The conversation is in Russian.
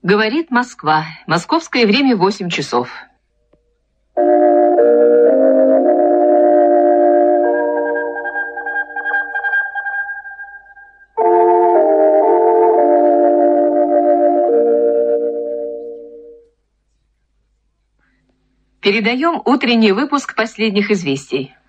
Говорит Москва. Московское время 8 часов. Передаем утренний выпуск последних известий.